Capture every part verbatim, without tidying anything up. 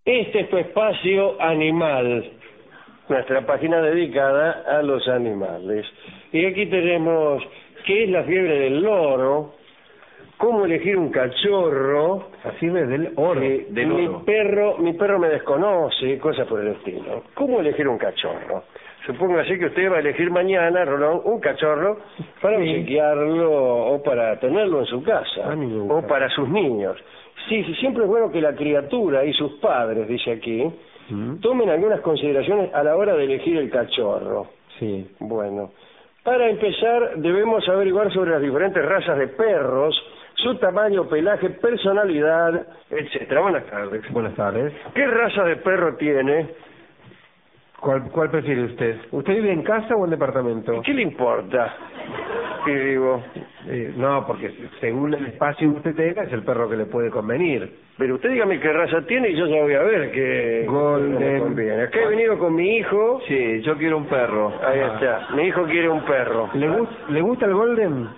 Este es tu espacio animal, nuestra página dedicada a los animales. Y aquí tenemos qué es la fiebre del loro, cómo elegir un cachorro. La fiebre del oro. Eh, del mi oro. perro, mi perro me desconoce, cosas por el estilo. ¿Cómo elegir un cachorro? Supongo así que usted va a elegir mañana, Rolón, un cachorro para Sí. obsequiarlo o para tenerlo en su casa A mí me gusta. o para sus niños. Sí, sí, siempre es bueno que la criatura y sus padres, dice aquí, ¿Mm? tomen algunas consideraciones a la hora de elegir el cachorro. Sí. Bueno, para empezar debemos averiguar sobre las diferentes razas de perros, su tamaño, pelaje, personalidad, etcétera. Buenas tardes. Buenas tardes. ¿Qué raza de perro tiene? ¿Cuál, ¿Cuál prefiere usted? ¿Usted vive en casa o en departamento? ¿Qué le importa? ¿Qué digo? Eh, no, porque según el espacio que usted tenga es el perro que le puede convenir. Pero usted dígame qué raza tiene y yo ya voy a ver qué Golden. qué me conviene. Acá he venido con mi hijo. Sí, yo quiero un perro. Ahí está. Mi hijo quiere un perro. ¿Le, gus- ¿Le gusta el Golden?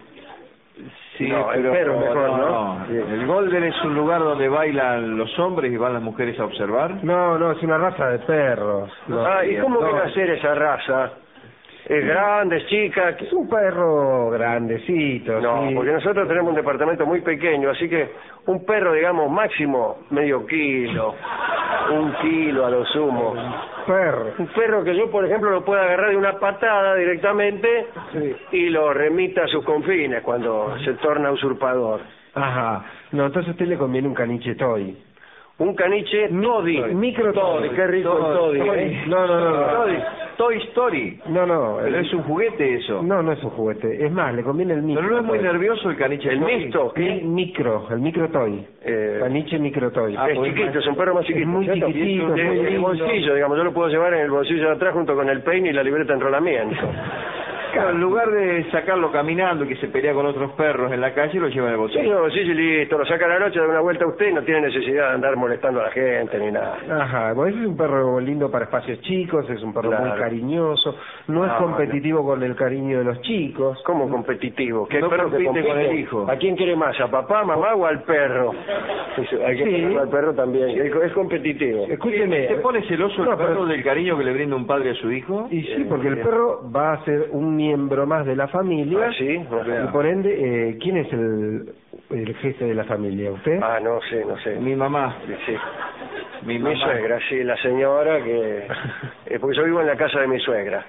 Sí, No, el pero perro mejor, ¿no? Sí. El Golden es un lugar donde bailan los hombres y van las mujeres a observar. No, no, es una raza de perros. No, Ah, ¿y cómo no, viene a ser esa raza? ¿Es grande, es chica? ¿Qué- Es un perro grandecito. No, sí. porque nosotros tenemos un departamento muy pequeño, así que un perro, digamos, máximo medio kilo, un kilo a lo sumo. Perro. Un perro que yo, por ejemplo, lo pueda agarrar de una patada directamente Sí. y lo remita a sus confines cuando se torna usurpador. Ajá. No, entonces a usted le conviene un caniche toy. Un caniche Toddy. Micro Toddy, Toddy. qué rico el Toddy, ¿eh? No, no, no, no. Toy, Toy Story. No, no. Pero el- es un juguete eso. No, no es un juguete. Es más, le conviene el micro. Pero no es muy toy. nervioso el caniche. El Toy. mixto, El ¿qué? micro, el micro toy. Eh, Caniche micro toy. Ah, es pues chiquito, más- es un perro más chiquito. es muy ¿cierto? chiquitito, Y es muy en el lindo. bolsillo, digamos, yo lo puedo llevar en el bolsillo de atrás junto con el peine y la libreta de enrolamiento. Claro, en lugar de sacarlo caminando y que se pelea con otros perros en la calle, lo lleva en el Sí, bolsillo. no, sí, sí, listo, lo saca a la noche, da una vuelta a usted y no tiene necesidad de andar molestando a la gente ni nada. Ajá, bueno, ese es un perro lindo para espacios chicos, es un perro muy Claro. cariñoso, no es Ah, competitivo con el cariño de los chicos. ¿Cómo competitivo? ¿Qué No perro que compite con compite? el hijo. ¿A quién quiere más? ¿A papá, mamá o al perro? Hay que Sí. ponerlo al perro también. Es, es competitivo. Escúcheme. ¿Se pone celoso No, el perro pero- del cariño que le brinda un padre a su hijo? Y sí, porque el perro va a ser un miembro más de la familia. Ah, ¿sí? Y por ende, eh, ¿quién es el, el jefe de la familia? ¿Usted? Ah, no sé, no sé. Mi mamá. Sí, sí. Mi Mi mamá. suegra, sí, la señora que... eh, porque yo vivo en la casa de mi suegra.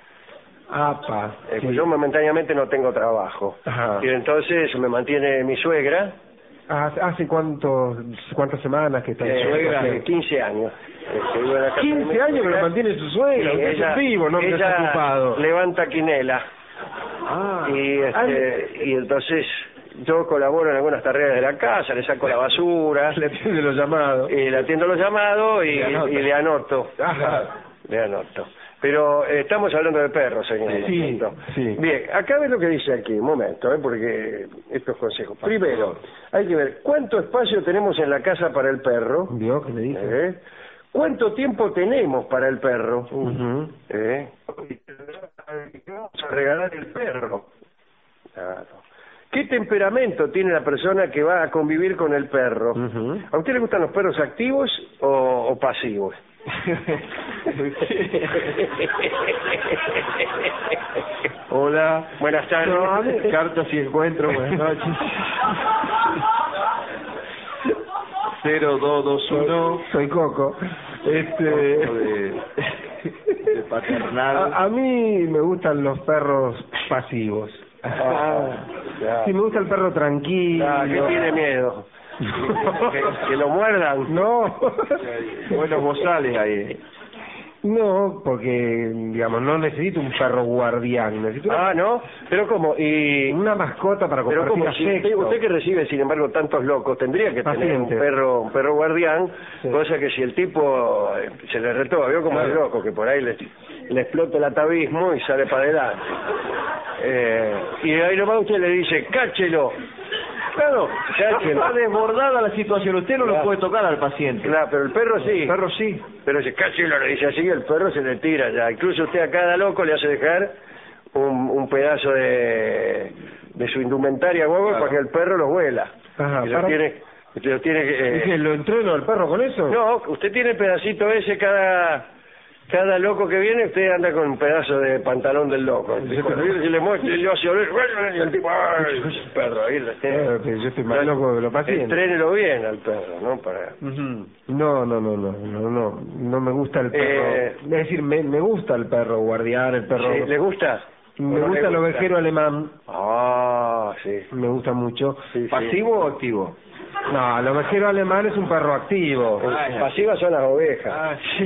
Apa. Eh, sí. pues yo momentáneamente no tengo trabajo. Ajá. Y entonces me mantiene mi suegra. ¿Hace, hace cuántos, cuántas semanas que está en eh, suegra? hace quince años. Eh, que vivo en la casa de mi quince años que suegra. lo mantiene su suegra. Sí, Usted ella, es vivo, no que ella está ocupado. levanta quinela. Ah. Y, este, y entonces yo colaboro en algunas tareas de la casa, le saco la basura, Le atiende los llamados. y le atiendo los llamados y, Le anota. y le anoto. Ajá. Le anoto. Pero eh, estamos hablando de perros, señor. Sí, ¿no? sí. Bien, acá ves lo que dice aquí, un momento, ¿eh? Porque estos consejos. Primero, hay que ver cuánto espacio tenemos en la casa para el perro. ¿Vio qué le dice? ¿Eh? ¿Cuánto tiempo tenemos para el perro? Ujú. ¿Eh? ¿Qué vamos a regalar el perro? Claro. ¿Qué temperamento tiene la persona que va a convivir con el perro? Ujú. ¿A usted le gustan los perros activos o, o pasivos? Hola. Buenas tardes. No, a ver. Cartas y encuentros, buenas noches. cero dos dos uno. Soy Coco. Este, de, de paternal. a, a mí me gustan los perros pasivos. Ah, ya. Sí, me gusta el perro tranquilo. Ah, ¿qué tiene miedo? ¿Que, que lo muerdan? No. Buenos bozales ahí. No, porque, digamos, no necesito un perro guardián. Necesito Ah, ¿no? Pero ¿cómo? Y... una mascota para Pero compartir como si usted, afecto. usted que recibe, sin embargo, tantos locos, tendría que tener un Paciente. perro un perro guardián, Sí. cosa que si el tipo eh, se le retó, vio como Claro. el loco, que por ahí le, le explota el atavismo y sale para adelante. Eh, y ahí nomás usted le dice, cáchelo. Claro, cáchelo. Está desbordada la situación, usted no Claro. lo puede tocar al paciente. Claro, pero el perro sí. El perro sí. Pero si cáchelo le dice así, el perro se le tira ya. Incluso usted a cada loco le hace dejar un, un pedazo de, de su indumentaria huevo Claro. para que el perro lo vuela. Ajá, y lo para- tiene Usted lo tiene que... eh, ¿Y qué, lo entreno al perro con eso? No, usted tiene el pedacito ese cada... Cada loco que viene, usted anda con un pedazo de pantalón del loco. Y cuando viene, si le muestra, yo hacia oler, y el tipo, ¡ay! Perro, ahí lo Eh, pero yo estoy más loco que los pacientes. Entrénelo bien al perro, ¿no? Para... Ujú. No, no, no, no, no, no, no me gusta el perro. Eh, es decir, me, me gusta el perro guardián, el perro... Sí, ¿le gusta? Me ¿O no gusta le el ovejero alemán, Ah, sí. me gusta mucho. Sí, sí. ¿Pasivo o activo? No, el ovejero alemán es un perro activo. Ah, pasivas son las ovejas. Ah, sí.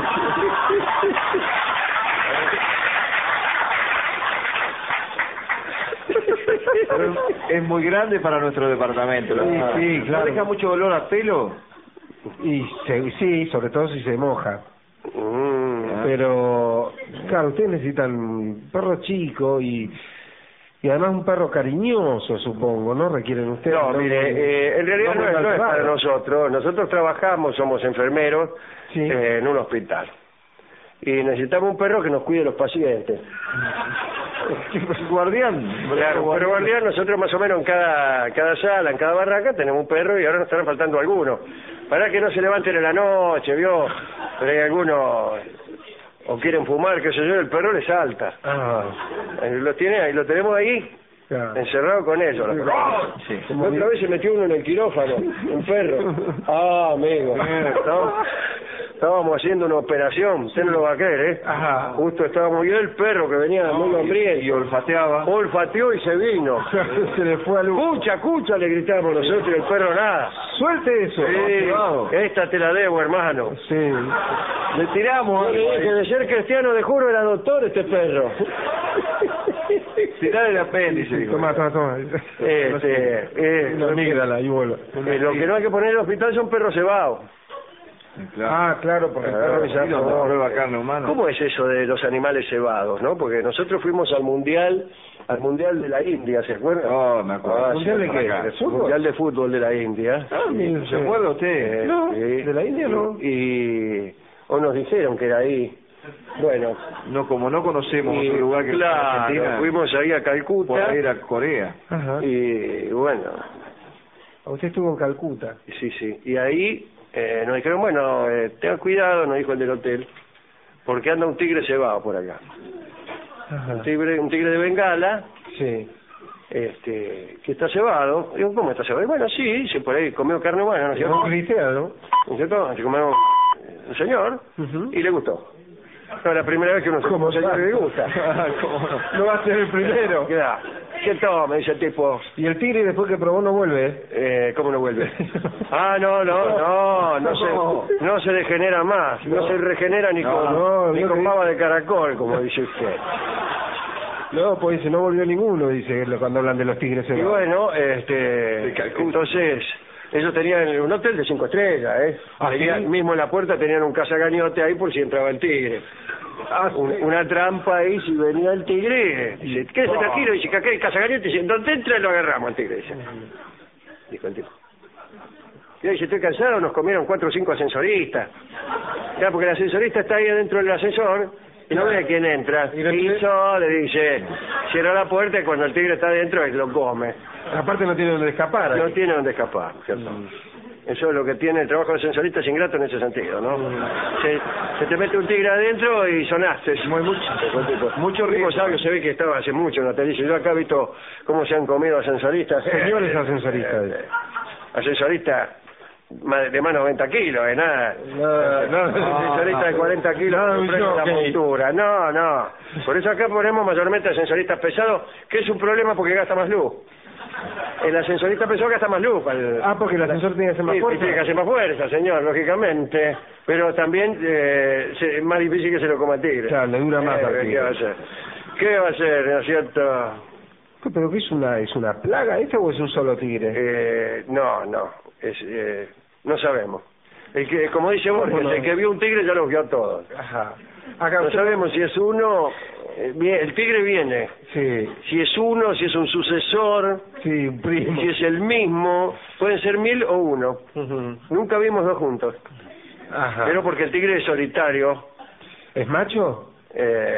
Pero es muy grande para nuestro departamento. Sí, ¿no? sí, claro. ¿No deja mucho olor a pelo? Y se- sí, sobre todo si se moja. Mm. Pero, claro, ustedes necesitan un perro chico y, y además un perro cariñoso, supongo, ¿no? Requieren ustedes. No, mire, eh, en realidad no no, es, muy no es para maltrado. nosotros. Nosotros trabajamos, somos enfermeros Sí. eh, en un hospital. Y necesitamos un perro que nos cuide los pacientes. Guardián. Claro, pero guardián, nosotros más o menos en cada, cada sala, en cada barraca, tenemos un perro y ahora nos están faltando algunos. Para que no se levanten en la noche, ¿vio? Pero hay algunos, o quieren fumar, qué sé yo, el perro les salta. Ah, Ahí lo tiene, ahí lo tenemos ahí, claro. encerrado con ellos. Sí. La otra vez se metió uno en el quirófano, un perro. Ah, amigo. ¿no? Estábamos haciendo una operación, usted no lo va a creer, ¿eh? Ajá. Justo estábamos, y el perro que venía muy hambriento. Y olfateaba. Olfateó y se vino. Se le fue a luz. Cucha, cucha, le gritamos nosotros y el perro nada. Suelte eso. Sí, esta te la debo, hermano. Sí. Le tiramos. No le dije, de ser cristiano de juro era doctor este perro. Tirar el apéndice, dijo. Toma, toma, toma. Este, eh, Una amígdala y bola. eh, lo que no hay que poner en el hospital son perros cebados. Ah, claro, porque el perro ya ¿Y dónde probó. prueba carne humana? ¿Cómo es eso de los animales cebados, no? Porque nosotros fuimos al mundial, al mundial de la India, ¿se acuerda? Oh, me acuerdo. Ah, ¿Mundial sí, de qué? acá. ¿De fútbol? Mundial de fútbol de la India. Ah, mire, ¿Se acuerda usted? Eh, No, sí. de la India no. Y o nos dijeron que era ahí. Bueno, No, como no conocemos y, otro lugar que claro, Argentina, fuimos ahí a Calcuta por ahí era Corea. Ajá. y bueno, Usted estuvo en Calcuta. sí, sí. Y ahí eh, nos dijeron, bueno, eh, tengan cuidado, nos dijo el del hotel, porque anda un tigre cebado por acá. Ajá. Un tigre, un tigre de Bengala, Sí. este, que está cebado. Digo, ¿cómo está cebado? Y bueno, sí, dice, por ahí comió carne humana, ¿no es Es cierto? un cristiano. ¿No es cierto? Se comió eh, un señor Ujú. y le gustó. No, es la primera vez que uno se come un señor y le gusta. ¿Cómo no? No va a ser el primero. ¿Qué da? ¿Qué toma? Dice el tipo. Y el tigre después que probó no vuelve. Eh, ¿Cómo no vuelve? Ah, no, no, no, no se, no se degenera más, no, No. se regenera ni No, con, no, ni no con te- baba de caracol, como dice usted. No, pues dice, no volvió ninguno, dice cuando hablan de los tigres. Y cebados. bueno, este, entonces, ellos tenían un hotel de cinco estrellas, ¿eh? ¿Ah, Tenían- sí? mismo en la puerta tenían un cazagañote ahí por si entraba el tigre. Ah, Un- sí. una trampa ahí, si venía el tigre, dice, ¿qué es el tiro? Dice, que acá hay cazagañote, dice, ¿dónde entra? Lo agarramos al tigre, dice. Dijo el tipo. Y dice, estoy cansado, nos comieron cuatro o cinco ascensoristas. Ya, porque el ascensorista está ahí adentro del ascensor y no ve quién entra. ¿Y el Y tigre? hizo, le dice, cierra la puerta y cuando el tigre está adentro, él lo come. Aparte no tiene donde escapar. No aquí. tiene donde escapar, ¿cierto? Eso es lo que tiene el trabajo de ascensorista, es ingrato en ese sentido, ¿no? Se, se te mete un tigre adentro y sonaste. Muy mucho. Muchos ricos sabios se ve que estaba hace mucho en la televisión. Yo acá he visto cómo se han comido ascensoristas. Señores ascensoristas. Eh, eh, ascensoristas ma- de más de noventa kilos, ¿eh? Nada. No, no, Ascensoristas de cuarenta kilos, No, no, un la jockey. montura. No, no. Por eso acá ponemos mayormente ascensoristas pesados, que es un problema porque gasta más luz. El ascensorista pesado gasta más luz. Para el- Ah, porque el ascensor tiene que hacer más Sí, fuerza. tiene que hacer más fuerza, señor, lógicamente. Pero también eh, se- es más difícil que se lo coma el tigre. Claro, le dura más Eh, al ¿Qué tigre. va a hacer? ¿Qué va a hacer, no es cierto? ¿Pero qué es una, es una plaga esta o es un solo tigre? Eh, no, no, es, eh, no sabemos. El que, como dice Borges, ¿Cómo no? el que vio un tigre ya los vio a todos. Ajá. Acá No usted- sabemos si es uno, eh, vie- el tigre viene, Sí, si es uno, si es un sucesor, sí, un primo. si es el mismo, pueden ser mil o uno. Ujú. Nunca vimos dos juntos. Ajá. Pero porque el tigre es solitario, ¿Es macho? eh,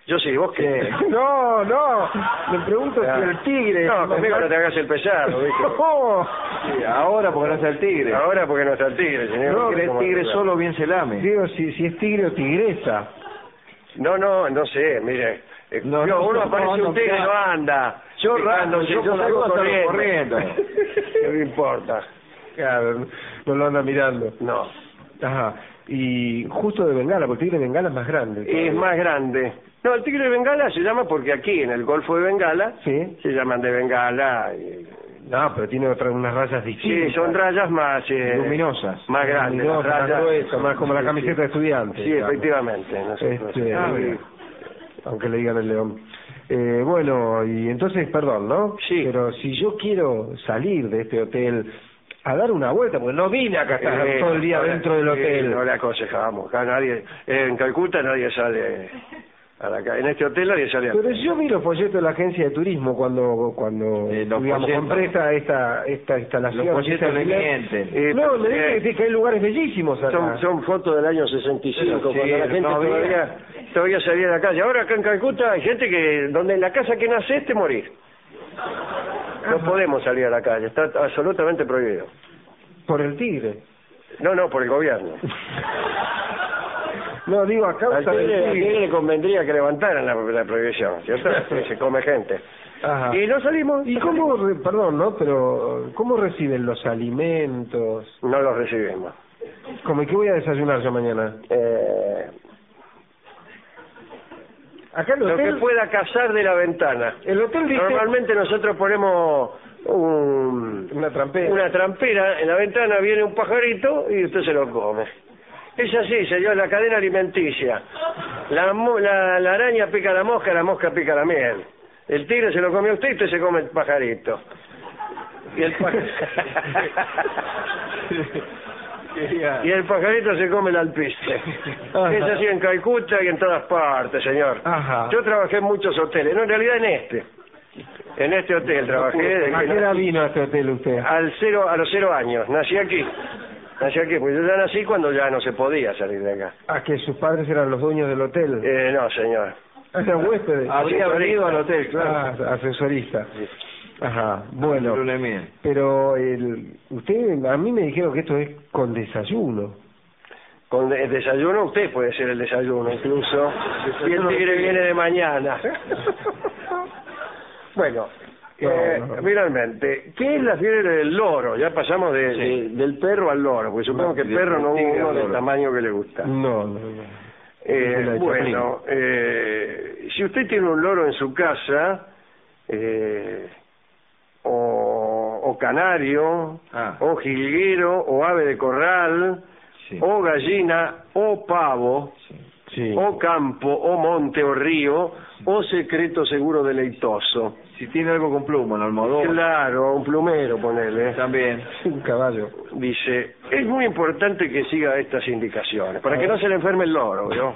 Yo sí, ¿vos qué? No, no, me pregunto Ah. si el tigre... No, conmigo no te hagas el pesado, ¿viste? No, Sí, ahora porque no está el tigre. Ahora porque no está el tigre, señor. No, Porque el ¿Cómo tigre arreglar? solo bien se lame. digo si, si es tigre o tigresa. No, no, no sé, mire. eh, No, yo, no, uno no, aparece no, un tigre y no, no anda. Yo Picándose, rato, yo yo por salgo algo salgo corriendo. corriendo. No me importa. Claro, no lo anda mirando. No. Ajá, y justo de Bengala, porque el tigre de Bengala es más grande. Es más grande. No, el tigre de Bengala se llama porque aquí, en el Golfo de Bengala, Sí. se llaman de Bengala. y- No, pero tiene otras unas rayas distintas. Sí, son rayas más... eh, Luminosas. Más grandes. Luminosas, las más rayas- gruesas, más como la camiseta de estudiante. Sí, digamos. efectivamente. Nosotros, Este, Ah, eh, bien. aunque le digan el león. Eh, bueno, y entonces, perdón, ¿no? Sí. Pero si yo quiero salir de este hotel a dar una vuelta, porque no vine acá a estar Eh, todo el día no le- dentro del eh, hotel. no le aconsejamos. Acá nadie, en Calcuta nadie sale a la calle. En este hotel nadie sale a Pero yo vi los folletos de la agencia de turismo cuando, cuando Eh, los digamos, folletos. compré esta, esta, esta instalación. Los folletos este le alquiler. mienten. Eh, No, me eh, dicen que hay lugares bellísimos acá. Son, son fotos del año sesenta y cinco, Pero sí, cuando la gente no había. todavía, todavía salía a la calle. Ahora acá en Calcuta hay gente que, donde en la casa que naces te morís. No Ajá. podemos salir a la calle, está absolutamente prohibido. Por el tigre. No, no, por el gobierno. No, digo, a Al causa del tigre, al tigre tigre. le convendría que levantaran la, la prohibición, ¿cierto? Sí, se come gente. Ajá. Y no salimos. ¿Y cómo, re- perdón, ¿no? Pero, ¿cómo reciben los alimentos? No los recibimos. ¿Cómo qué voy a desayunar yo mañana? Eh, Acá el lo que hotel, pueda cazar de la ventana. el hotel dice Normalmente nosotros ponemos un, una trampera. una trampera en la ventana, viene un pajarito y usted se lo come. Es así, señor, la cadena alimenticia. La, mo- la, la araña pica la mosca, la mosca pica la miel. El tigre se lo come a usted y usted se come el pajarito. Y el, pa- y el pajarito se come el alpiste. Ajá. Es así en Calcuta y en todas partes, señor. Ajá. Yo trabajé en muchos hoteles, no, en realidad en este. En este hotel trabajé. ¿A qué edad vino a este hotel usted? Al cero, a los cero años, nací aquí. Nací aquí, pues yo ya nací cuando ya no se podía salir de acá. ¿A que sus padres eran los dueños del hotel? Eh, no, señor. Eran huéspedes. Habría venido al hotel, claro. Ah, asesorista. Ajá, bueno. Luna de miel. Pero el, usted, a mí me dijeron que esto es con desayuno. Con el desayuno, usted puede ser el desayuno, incluso. Y el tigre viene de mañana. Bueno, eh, No, no. finalmente, ¿qué es la fiebre del loro? Ya pasamos de, Sí. de- del perro al loro, porque supongo No, que el del perro no hubo tigre uno al del loro. tamaño que le gusta. No, no, no. Eh, Una de bueno, eh, si usted tiene un loro en su casa, eh, o, o canario, Ah. o jilguero, o ave de corral, Sí. o gallina, o pavo, Sí. o campo, o monte, o río, o secreto seguro deleitoso. Si tiene algo con pluma, en almohadón. Claro, un plumero, ponele. También. Un caballo. Dice, es muy importante que siga estas indicaciones, para que no se le enferme el loro, ¿no?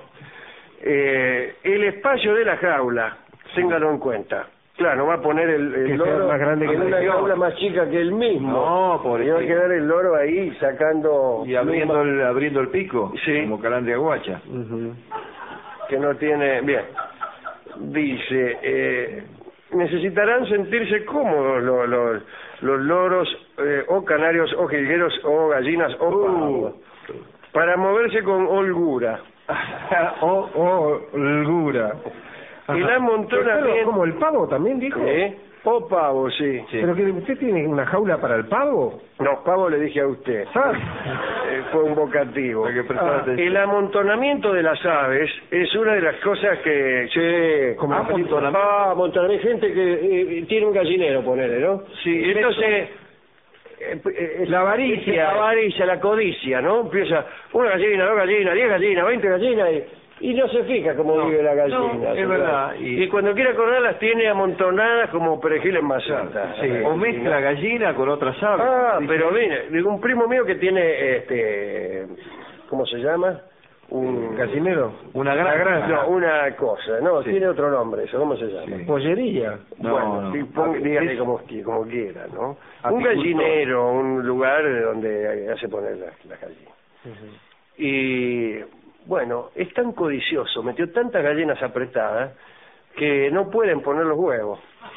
Eh, el espacio de la jaula, téngalo en cuenta. Claro, no va a poner el, el Que sea loro más grande que en el una león. jaula más chica que el mismo. No, por Y va a quedar el loro ahí sacando... Y abriendo el, abriendo el pico. Sí. Como calandria guacha. Ujú. que no tiene... Bien, dice, eh, necesitarán sentirse cómodos los, los, los loros, eh, o canarios, o jilgueros, o gallinas, o pavos, para moverse con holgura. o, o holgura. El amontonamiento... Pero, ¿como el pavo también dijo? ¿Eh? O pavo, sí. Sí. ¿Pero que usted tiene una jaula para el pavo? No, pavo le dije a usted. Ah. Eh, fue un vocativo. Hay que prestar Ah, atención. el amontonamiento de las aves es una de las cosas que... Sí, Como ah, el amontonamiento. Ah, amontonamiento. Hay gente que eh, tiene un gallinero, ponele, ¿no? Sí, Entonces... eh, eh, La avaricia. La avaricia, la codicia, ¿no? Empieza una gallina, dos gallinas, diez gallinas, veinte gallinas y... Y no se fija cómo No, vive la gallina. no, es señor. verdad, Y... y- cuando quiere acordar las tiene amontonadas como perejil en maceta. Sí. O mezcla gallina con otras aves. Ah, Dice- pero mire, digo, un primo mío que tiene, este, ¿cómo se llama? Un ¿Gallinero? Una granja. No, una cosa, no, Sí. tiene otro nombre eso, ¿cómo se llama? Sí. Pollería. No, bueno, no. sí, pon- Api- dígale es- como, qui- como quiera, ¿no? Un Apicultor. gallinero, un lugar donde hace poner las, las gallinas. Y Bueno, es tan codicioso, metió tantas gallinas apretadas que no pueden poner los huevos.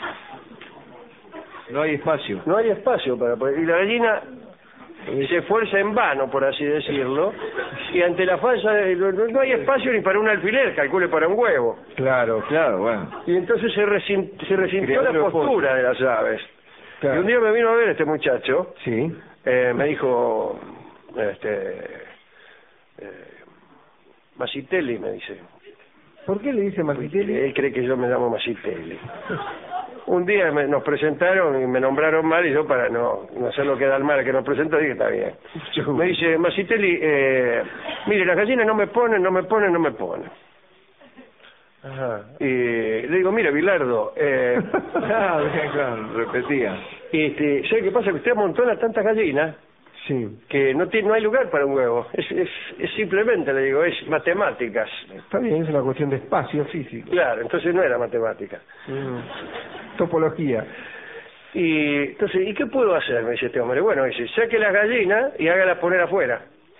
No hay espacio. No hay espacio para poner. Y la gallina se esfuerza en vano, por así decirlo, y ante la falsa de, no, no hay espacio ni para un alfiler, calcule para un huevo. Claro. Claro, bueno. Y entonces se, resin, se resintió la Criadero de postura de las aves. Claro. Y un día me vino a ver este muchacho, Sí. eh, me dijo, este, eh, Masitelli, me dice. ¿Por qué le dice Masitelli? Él cree que yo me llamo Masitelli. Un día me, nos presentaron y me nombraron mal, y yo, para no, no hacerlo quedar mal al que nos presentó, dije, está bien. Me dice, Masitelli, eh, mire, las gallinas no me ponen, no me ponen, no me ponen. Ajá. Y le digo, mire, Bilardo, eh, Ah, bien, claro, repetía. este, ¿sabe qué pasa? Que usted amontona tantas gallinas Sí. que no tiene, no hay lugar para un huevo. Es, es, es simplemente, le digo, es matemáticas. Está bien, es una cuestión de espacio físico. Claro, entonces no era matemática. Mm. Topología. Y entonces, ¿y qué puedo hacer? Me dice este hombre. Bueno, dice, saque las gallinas y hágalas poner afuera.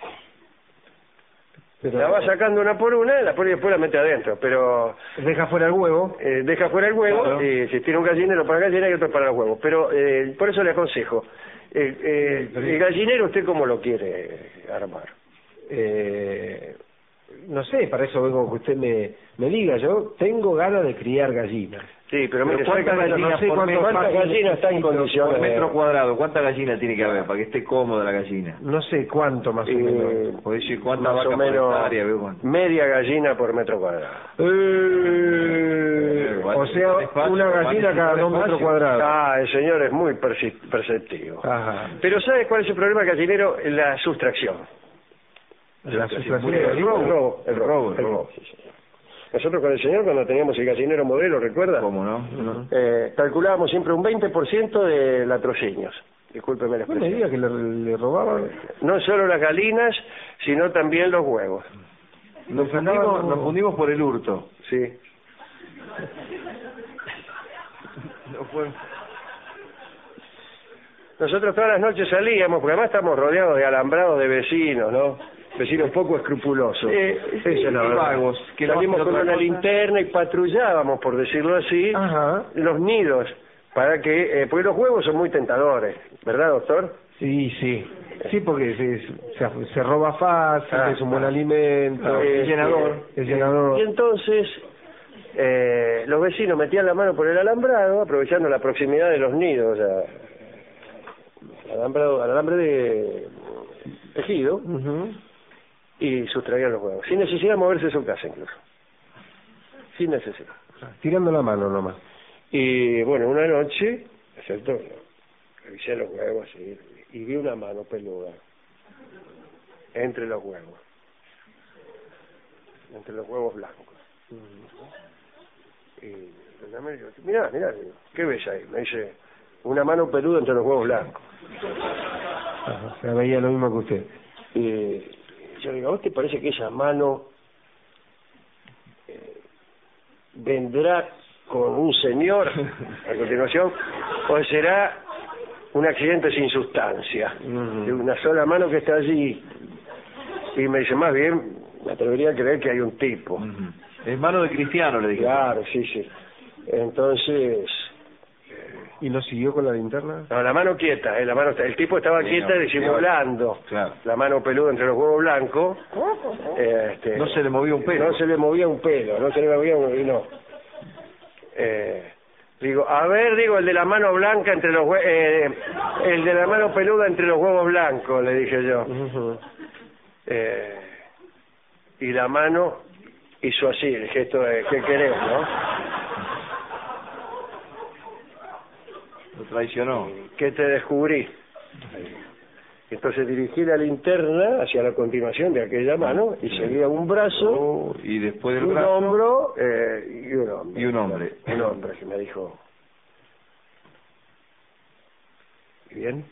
Pero La va sacando una por una, la pone y después la mete adentro. Pero deja fuera el huevo. eh, deja fuera el huevo, Claro. y si tiene un gallinero para gallina y otro para los huevos. Pero eh, por eso le aconsejo, eh, eh, el gallinero, ¿usted cómo lo quiere armar? Eh, no sé, para eso vengo que usted me, me diga. Yo tengo ganas de criar gallinas. Sí, pero mire, Pero ¿sabe ¿cuántas cuántas- gallinas no sé por cuántas- metro? cuántas gallinas están en Por condiciones? metro cuadrado, ¿cuánta gallina tiene que haber para que esté cómoda la gallina? No sé cuánto más o Eh, menos. Podés decir cuánta más vaca o menos por hectárea, veo cuánto. media gallina por metro cuadrado. Eh, vale, o sea, despacio, una gallina vale, cada dos despacio. metros cuadrados. Ah, el señor es muy perci- perceptivo. Ajá. Pero ¿sabe cuál es el problema gallinero? La sustracción. La sustracción El de robo, gallinas. el robo, el robo, el robo, sí, señor. Nosotros con el señor, cuando teníamos el gallinero modelo, ¿recuerda? ¿Cómo no? No. Eh, calculábamos siempre un veinte por ciento de latrocinios. Discúlpeme la No me expresión. diga que le, le robaban. No solo las galinas, sino también los huevos. Nos fundimos, nos fundimos por el hurto. Sí. No fue... Nosotros todas las noches salíamos, porque además estamos rodeados de alambrados de vecinos, ¿no? Vecinos poco escrupulosos. Eh, Esa es la y verdad. vagos, que no Salimos hacen con otra una cosa. linterna y patrullábamos, por decirlo así, Ajá. los nidos, para que, eh, porque los huevos son muy tentadores, ¿verdad, doctor? Sí, sí. Sí, porque se, se, se roba fácil, Ah, es un buen ah. alimento, Eh, es llenador. eh, Es llenador. Y entonces, eh, los vecinos metían la mano por el alambrado, aprovechando la proximidad de los nidos, o sea, al alambrado, al alambre de tejido, Ujú. y sustraían los huevos, sin necesidad de moverse de su casa incluso, sin necesidad. Tirando la mano nomás. Y bueno, una noche, ¿no es cierto? Revisé los huevos así, y vi una mano peluda entre los huevos, entre los huevos blancos. Y lo llamé y digo, mirá, mirá, digo, ¿qué ves ahí? Me dice, una mano peluda entre los huevos blancos. Ajá. O sea, veía lo mismo que usted. Y yo digo, ¿a vos te parece que esa mano eh, vendrá con un señor a continuación, o será un accidente sin sustancia, Ujú. de una sola mano que está allí? Y me dice, más bien, me atrevería a creer que hay un tipo. Ujú. Es mano de cristiano, le dije. Claro, sí, sí. Entonces, ¿Y lo siguió con la linterna? no, la mano quieta, eh, la mano, el tipo estaba Sí, quieta no, disimulando, claro. la mano peluda entre los huevos blancos. eh, este, No se le movía un pelo. No se le movía un pelo, no se le movía un... y no. Eh, digo, a ver, digo, el de la mano blanca entre los hue- eh, el de la mano peluda entre los huevos blancos, le dije yo. Ujú. Eh, y la mano hizo así, el gesto de, ¿qué querés, no? Lo traicionó. ¿Qué te descubrí? Entonces dirigí la linterna hacia la continuación de aquella mano y seguía un brazo, Oh, y después del un brazo... hombro eh, y un hombre. Y un hombre. Un hombre que me dijo... ¿Y bien?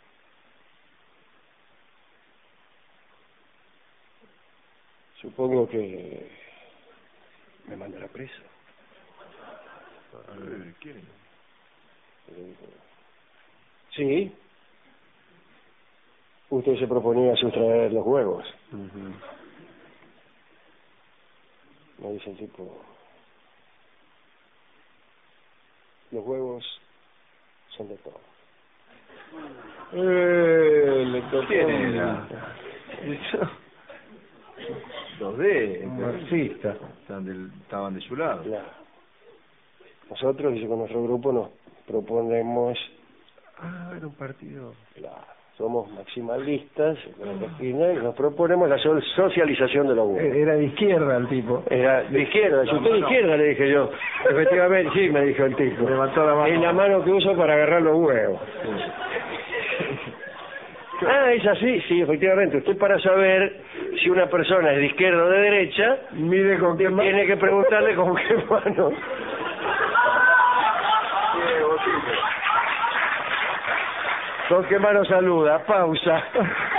Supongo que me mandará preso. Sí. Usted se proponía sustraer los huevos. Ujú. me dice el tipo, los huevos son de todo. Eh, le tocó ¿Quién un- era? Los de... un marxista. Estaban, del- estaban de su lado. Claro. Nosotros, dice, con nuestro grupo nos proponemos, Ah, era un partido. claro, somos maximalistas en la esquina y nos proponemos la so- socialización de los huevos. Era de izquierda el tipo. Era de izquierda, si usted de izquierda, le dije yo. Efectivamente, sí, me dijo el tipo. Levantó la mano. Es la mano que uso para agarrar los huevos. Ah, es así, sí, efectivamente. Usted, para saber si una persona es de izquierda o de derecha, Mire con qué mano. tiene que preguntarle con qué mano. ¿Con qué mano saluda? Pausa.